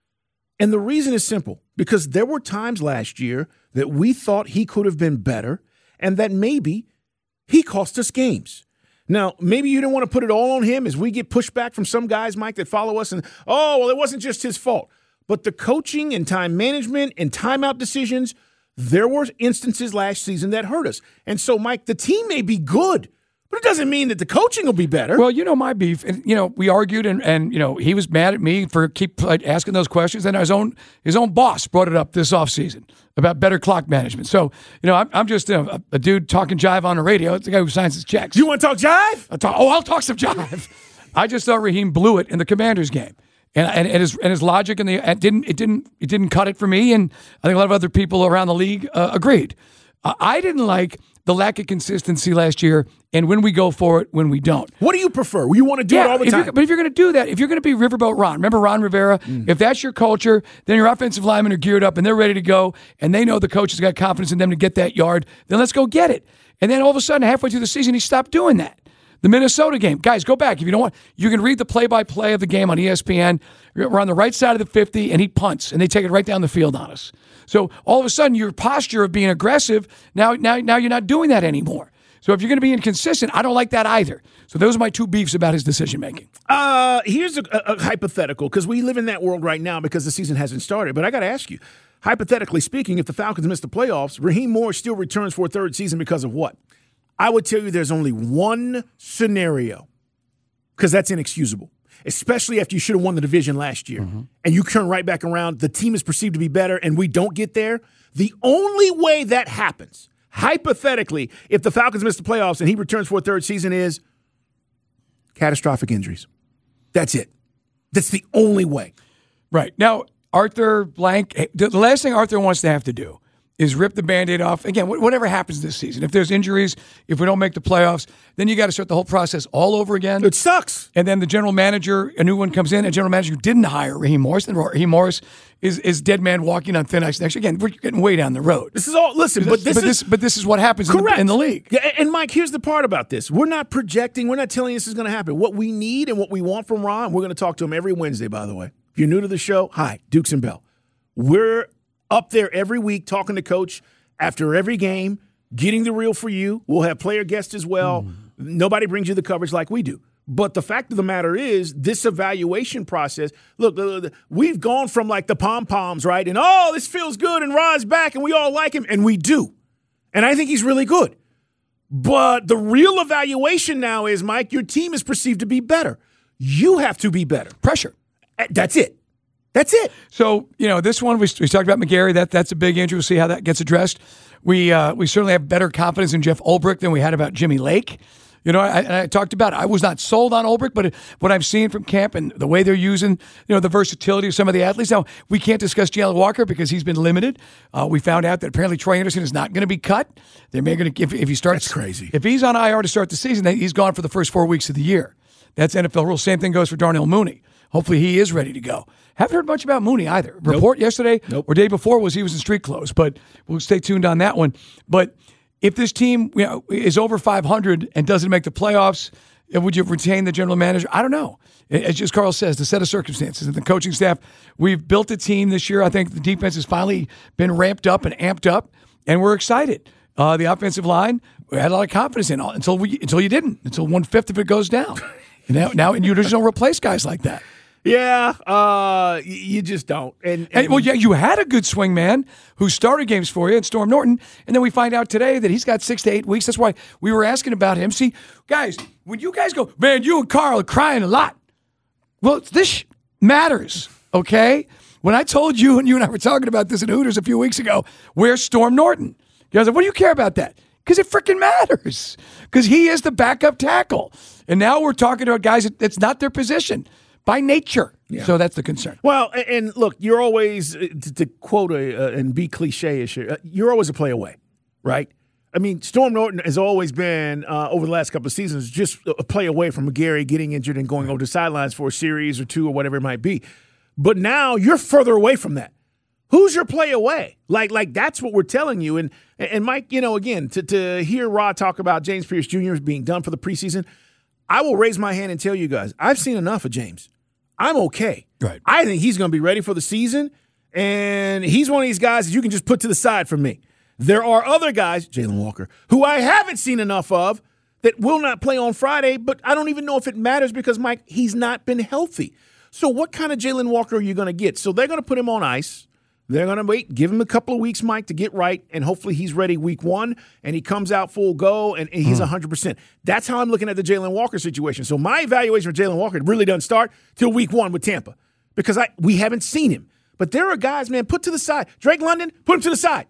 And the reason is simple, because there were times last year that we thought he could have been better and that maybe he cost us games. Now, maybe you didn't want to put it all on him as we get pushback from some guys, Mike, that follow us and, oh, well, it wasn't just his fault. But the coaching and time management and timeout decisions, there were instances last season that hurt us. And so, Mike, the team may be good, but it doesn't mean that the coaching will be better. Well, you know my beef, and you know we argued, and, and you know he was mad at me for keep like, asking those questions, and his own his own boss brought it up this offseason about better clock management. So you know I'm, I'm just a, a dude talking jive on the radio. It's the guy who signs his checks. You want to talk jive? I'll talk, oh, I'll talk some jive. I just thought Raheem blew it in the Commanders game, and and, and his and his logic and the and didn't it didn't it didn't cut it for me, and I think a lot of other people around the league uh, agreed. Uh, I didn't like the lack of consistency last year, and when we go for it, when we don't. What do you prefer? You want to do yeah, it all the if time? But if you're going to do that, if you're going to be Riverboat Ron, remember Ron Rivera? Mm. If that's your culture, then your offensive linemen are geared up and they're ready to go, and they know the coach has got confidence in them to get that yard, then let's go get it. And then all of a sudden, halfway through the season, he stopped doing that. The Minnesota game. Guys, go back. If you don't want, you can read the play-by-play of the game on E S P N. We're on the right side of the fifty, and he punts, and they take it right down the field on us. So all of a sudden, your posture of being aggressive, now, now, now you're not doing that anymore. So if you're going to be inconsistent, I don't like that either. So those are my two beefs about his decision-making. Uh, here's a, a, a hypothetical, because we live in that world right now because the season hasn't started. But I got to ask you, hypothetically speaking, if the Falcons miss the playoffs, Raheem Morris still returns for a third season because of what? I would tell you there's only one scenario, because that's inexcusable, especially after you should have won the division last year. Mm-hmm. And you turn right back around, the team is perceived to be better, and we don't get there. The only way that happens, hypothetically, if the Falcons miss the playoffs and he returns for a third season is catastrophic injuries. That's it. That's the only way. Right. Now, Arthur Blank, the last thing Arthur wants to have to do is rip the Band-Aid off. Again, whatever happens this season, if there's injuries, if we don't make the playoffs, then you got to start the whole process all over again. It sucks. And then the general manager, a new one comes in, a general manager who didn't hire Raheem Morris, and Raheem Morris is is dead man walking on thin ice next year. Again, we're getting way down the road. This is all, listen, but this, but is, this, but this is what happens in the, in the league. Yeah, and Mike, here's the part about this. We're not projecting, we're not telling you this is going to happen. What we need and what we want from Ron, we're going to talk to him every Wednesday, by the way. If you're new to the show, hi, Dukes and Bell. We're up there every week talking to Coach after every game, getting the real for you. We'll have player guests as well. Mm. Nobody brings you the coverage like we do. But the fact of the matter is, this evaluation process, look, we've gone from like the pom-poms, right? And, oh, this feels good, and Ron's back, and we all like him, and we do. And I think he's really good. But the real evaluation now is, Mike, your team is perceived to be better. You have to be better. Pressure. That's it. That's it. So, you know, this one, we, we talked about McGarry. That, that's a big injury. We'll see how that gets addressed. We uh, we certainly have better confidence in Jeff Ulbrich than we had about Jimmy Lake. You know, I, I talked about it. I was not sold on Ulbrich, but what I've seen from camp and the way they're using, you know, the versatility of some of the athletes. Now, we can't discuss Jalen Walker because he's been limited. Uh, we found out that apparently Troy Anderson is not going to be cut. They're going to if, if he starts. That's crazy. If he's on I R to start the season, he's gone for the first four weeks of the year. That's N F L rule. Same thing goes for Darnell Mooney. Hopefully he is ready to go. Haven't heard much about Mooney either. Report nope. yesterday nope. or day before was he was in street clothes, but we'll stay tuned on that one. But if this team you know, is over five hundred and doesn't make the playoffs, would you retain the general manager? I don't know. As just Carl says, the set of circumstances and the coaching staff, we've built a team this year. I think the defense has finally been ramped up and amped up, and we're excited. Uh, the offensive line, we had a lot of confidence in until we until you didn't, until one-fifth of it goes down. Now, now and you just don't replace guys like that. Yeah, uh, you just don't. And, and, and well, yeah, you had a good swing man who started games for you, and Storm Norton, and then we find out today that he's got six to eight weeks. That's why we were asking about him. See, guys, when you guys go, man, you and Carl are crying a lot. Well, this matters, okay? When I told you, and you and I were talking about this in Hooters a few weeks ago, where's Storm Norton? You guys are like, what do you care about that? Because it freaking matters. Because he is the backup tackle. And now we're talking about guys that that's not their position by nature. Yeah. So that's the concern. Well, and look, you're always, to, to quote a, uh, and be cliche-ish, uh, you're always a play away, right? I mean, Storm Norton has always been, uh, over the last couple of seasons, just a play away from McGarry getting injured and going over the sidelines for a series or two or whatever it might be. But now you're further away from that. Who's your play away? Like, like that's what we're telling you. And, and Mike, you know, again, to, to hear Rod talk about James Pierce Junior being done for the preseason, I will raise my hand and tell you guys, I've seen enough of James. I'm okay. Right. I think he's going to be ready for the season, and he's one of these guys that you can just put to the side for me. There are other guys, Jalen Walker, who I haven't seen enough of that will not play on Friday, but I don't even know if it matters because, Mike, he's not been healthy. So what kind of Jalen Walker are you going to get? So they're going to put him on ice. They're going to wait, give him a couple of weeks, Mike, to get right, and hopefully he's ready week one, and he comes out full go, and, and he's mm. one hundred percent. That's how I'm looking at the Jalen Walker situation. So my evaluation for Jalen Walker really doesn't start till week one with Tampa because I we haven't seen him. But there are guys, man, put to the side. Drake London, put him to the side.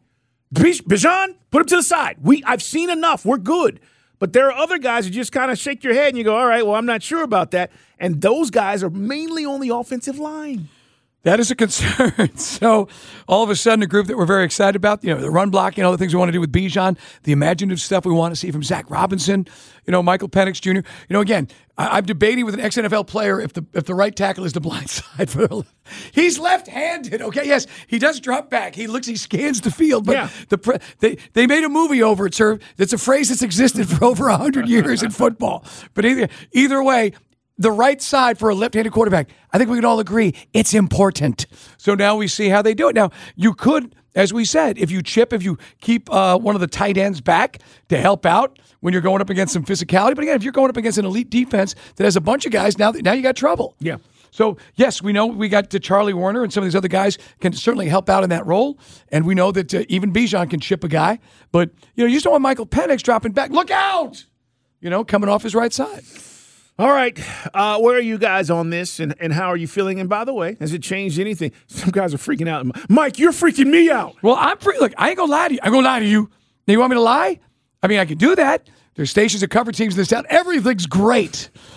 Bijan, put him to the side. We I've seen enough. We're good. But there are other guys who just kind of shake your head and you go, all right, well, I'm not sure about that. And those guys are mainly on the offensive line. That is a concern. So all of a sudden, a group that we're very excited about, you know, the run blocking, all the things we want to do with Bijan, the imaginative stuff we want to see from Zach Robinson, you know, Michael Penix Junior You know, again, I, I'm debating with an ex-N F L player if the if the right tackle is the blind side. For the, he's left-handed, okay? Yes, he does drop back. He looks, he scans the field, but yeah. the they they made a movie over it, sir. That's a phrase that's existed for over one hundred years in football. But either either way, the right side for a left-handed quarterback, I think we can all agree it's important. So now we see how they do it. Now, you could, as we said, if you chip, if you keep uh, one of the tight ends back to help out when you're going up against some physicality. But again, if you're going up against an elite defense that has a bunch of guys, now now you got trouble. Yeah. So, yes, we know we got to Charlie Warner and some of these other guys can certainly help out in that role. And we know that uh, even Bijan can chip a guy. But, you know, you just don't want Michael Penix dropping back. Look out! You know, coming off his right side. All right, uh, where are you guys on this, and, and how are you feeling? And by the way, has it changed anything? Some guys are freaking out. Mike, you're freaking me out. Well, I'm free. Look, I ain't gonna lie to you. I'm gonna lie to you. Now, you want me to lie? I mean, I can do that. There's stations that cover teams in this town. Everything's great.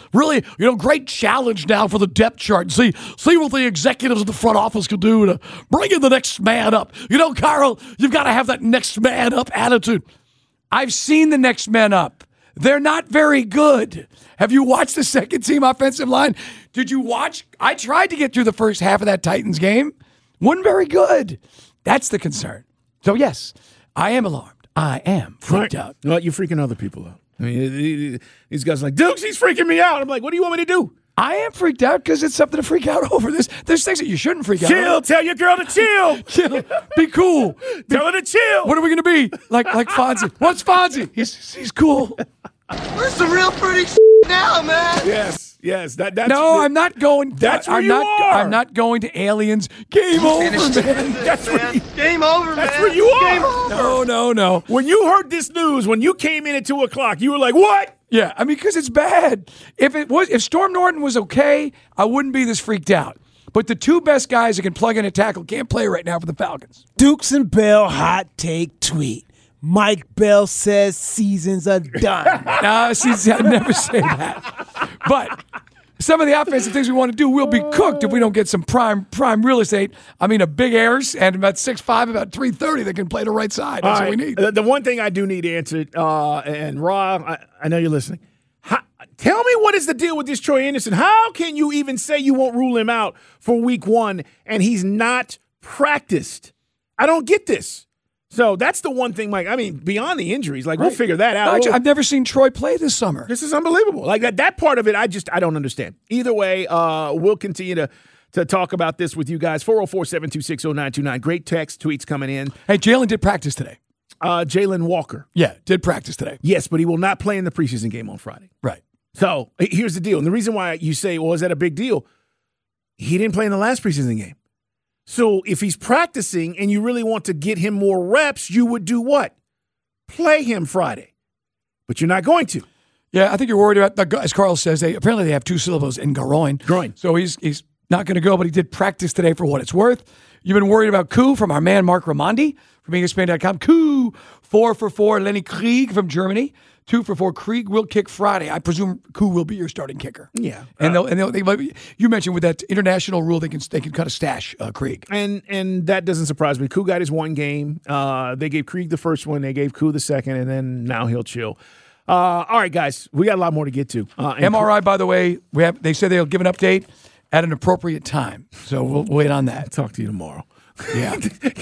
really, you know, great challenge now for the depth chart. See, see what the executives in the front office can do to bring in the next man up. You know, Carl, you've got to have that next man up attitude. I've seen the next man up. They're not very good. Have you watched the second team offensive line? Did you watch? I tried to get through the first half of that Titans game. Wasn't very good. That's the concern. So, yes, I am alarmed. I am freaked right. out. Well, you're freaking other people out. I mean, these guys are like, Dukes, he's freaking me out. I'm like, what do you want me to do? I am freaked out because it's something to freak out over. This, there's things that you shouldn't freak out over. Chill. Tell your girl to chill. Chill. Be cool. Be, Tell her to chill. What are we going to be? Like like Fonzie. What's Fonzie? He's he's cool. We're some real pretty now, man. Yes, yes. That, that's no, the, I'm not going. That's where I'm you not, are. I'm not going to Aliens. Game over, man. That's man. where you, Game over, that's man. where you are. Game over. No, no, no. When you heard this news, when you came in at two o'clock, you were like, what? Yeah, I mean, because it's bad. If it was, if Storm Norton was okay, I wouldn't be this freaked out. But the two best guys that can plug in a tackle can't play right now for the Falcons. Dukes and Bell hot take tweet. Mike Bell says seasons are done. No, see, I'd never say that. But some of the offensive things we want to do will be cooked if we don't get some prime prime real estate. I mean, a big heirs and about six five, about three thirty that can play the right side. That's All what right. we need. The, the one thing I do need answered, uh, and Rob, I, I know you're listening. How, tell me what is the deal with this Troy Anderson? How can you even say you won't rule him out for week one and he's not practiced? I don't get this. So that's the one thing, Mike. I mean, beyond the injuries, like, right. We'll figure that out. I've never seen Troy play this summer. This is unbelievable. Like, that, that part of it, I just, I don't understand. Either way, uh, we'll continue to, to talk about this with you guys. four oh four, seven two six, oh nine two nine. Great text, tweets coming in. Hey, Jalen did practice today. Uh, Jalen Walker. Yeah, did practice today. Yes, but he will not play in the preseason game on Friday. Right. So here's the deal. And the reason why you say, well, is that a big deal? He didn't play in the last preseason game. So if he's practicing and you really want to get him more reps, you would do what? Play him Friday. But you're not going to. Yeah, I think you're worried about, the, as Carl says, they apparently they have two syllables in groin. Groin. So he's he's not going to go, but he did practice today for what it's worth. You've been worried about Koo from our man Mark Ramondi from E S P N dot com. Koo, four for four. Lenny Krieg from Germany, two for four. Krieg will kick Friday. I presume Koo will be your starting kicker. Yeah, and uh, they'll, and they'll, they might be, you mentioned with that international rule they can they can kind of stash uh, Krieg. And and that doesn't surprise me. Koo got his one game. Uh, they gave Krieg the first one. They gave Koo the second, and then now he'll chill. Uh, all right, guys, we got a lot more to get to. Uh, M R I, by the way, we have. They said they'll give an update at an appropriate time, so we'll wait on that. I'll talk to you tomorrow. Yeah,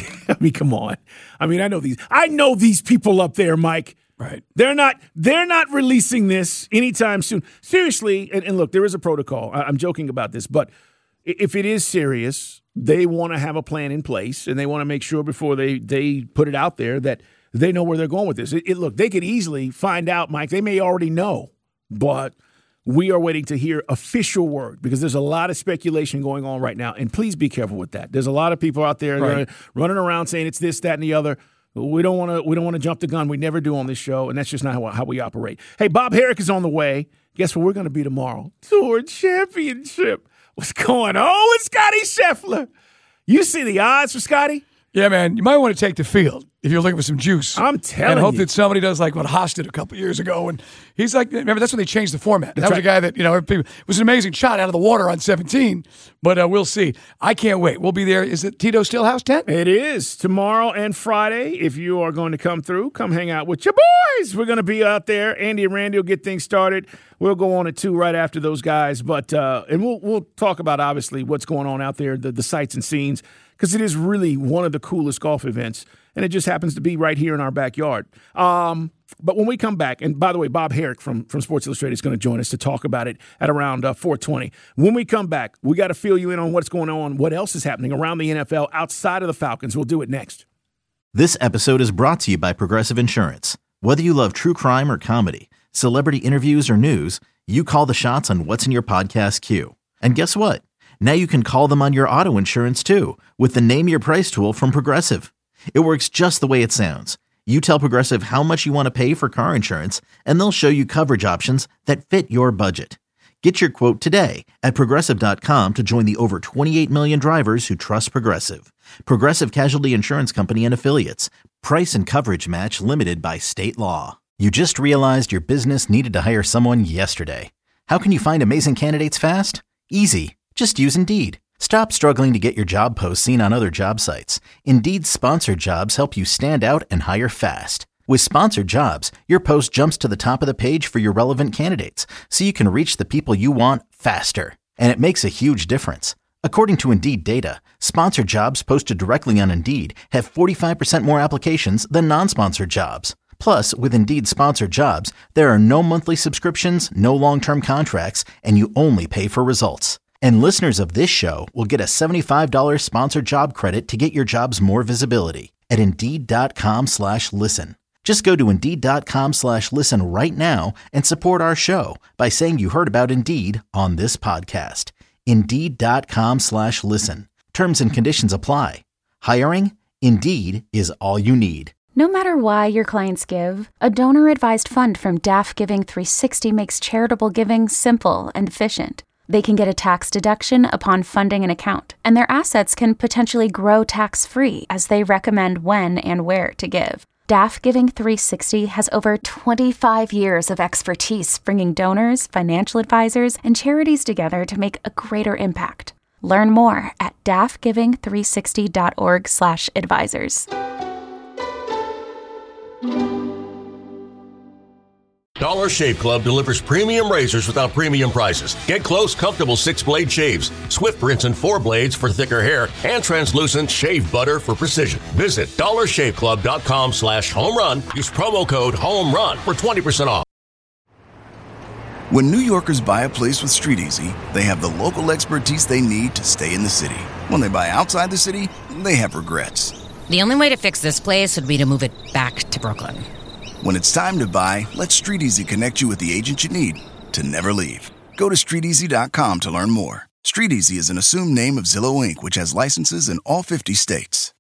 I mean, come on. I mean, I know these. I know these people up there, Mike. Right. They're not. They're not releasing this anytime soon. Seriously, and, and look, there is a protocol. I, I'm joking about this, but if it is serious, they want to have a plan in place, and they want to make sure before they they put it out there that they know where they're going with this. It, it, look, they could easily find out, Mike. They may already know, but we are waiting to hear official word because there's a lot of speculation going on right now, and please be careful with that. There's a lot of people out there right. that are running around saying it's this, that, and the other. We don't want to. We don't want to jump the gun. We never do on this show, and that's just not how, how we operate. Hey, Bob Herrick is on the way. Guess what we're going to be tomorrow? Tour Championship. What's going on with Scotty Scheffler? You see the odds for Scotty? Yeah, man. You might want to take the field if you're looking for some juice. I'm telling and hope you. that somebody does like what Haas did a couple years ago. And he's like, remember, that's when they changed the format. That's that was right. a guy that, you know, it was an amazing shot out of the water on seventeen. But uh, we'll see. I can't wait. We'll be there. Is it Tito Stillhouse tent? It is. Tomorrow and Friday. If you are going to come through, come hang out with your boys. We're going to be out there. Andy and Randy will get things started. We'll go on at two right after those guys. But uh, and we'll we'll talk about, obviously, what's going on out there, the, the sights and scenes, because it is really one of the coolest golf events. And it just happens to be right here in our backyard. Um, but when we come back, and by the way, Bob Herrick from, from Sports Illustrated is going to join us to talk about it at around uh, four twenty. When we come back, we got to fill you in on what's going on, what else is happening around the N F L outside of the Falcons. We'll do it next. This episode is brought to you by Progressive Insurance. Whether you love true crime or comedy, celebrity interviews or news, you call the shots on what's in your podcast queue. And guess what? Now you can call them on your auto insurance too with the Name Your Price tool from Progressive. It works just the way it sounds. You tell Progressive how much you want to pay for car insurance, and they'll show you coverage options that fit your budget. Get your quote today at Progressive dot com to join the over twenty-eight million drivers who trust Progressive. Progressive Casualty Insurance Company and Affiliates. Price and coverage match limited by state law. You just realized your business needed to hire someone yesterday. How can you find amazing candidates fast? Easy. Just use Indeed. Stop struggling to get your job posts seen on other job sites. Indeed's sponsored jobs help you stand out and hire fast. With sponsored jobs, your post jumps to the top of the page for your relevant candidates, so you can reach the people you want faster. And it makes a huge difference. According to Indeed data, sponsored jobs posted directly on Indeed have forty-five percent more applications than non-sponsored jobs. Plus, with Indeed sponsored jobs, there are no monthly subscriptions, no long-term contracts, and you only pay for results. And listeners of this show will get a seventy-five dollars sponsored job credit to get your jobs more visibility at Indeed.com slash listen. Just go to Indeed.com slash listen right now and support our show by saying you heard about Indeed on this podcast. Indeed.com slash listen. Terms and conditions apply. Hiring? Indeed is all you need. No matter why your clients give, a donor-advised fund from D A F Giving three sixty makes charitable giving simple and efficient. They can get a tax deduction upon funding an account, and their assets can potentially grow tax-free as they recommend when and where to give. D A F Giving three sixty has over twenty-five years of expertise bringing donors, financial advisors, and charities together to make a greater impact. Learn more at daffgiving three sixty dot org slash advisors. Dollar Shave Club delivers premium razors without premium prices. Get close, comfortable six-blade shaves, swift rinse and four blades for thicker hair, and translucent shave butter for precision. Visit dollarshaveclub.com slash home run. Use promo code HOMERUN for twenty percent off. When New Yorkers buy a place with StreetEasy, they have the local expertise they need to stay in the city. When they buy outside the city, they have regrets. The only way to fix this place would be to move it back to Brooklyn. When it's time to buy, let StreetEasy connect you with the agent you need to never leave. Go to street easy dot com to learn more. StreetEasy is an assumed name of Zillow Incorporated, which has licenses in all fifty states.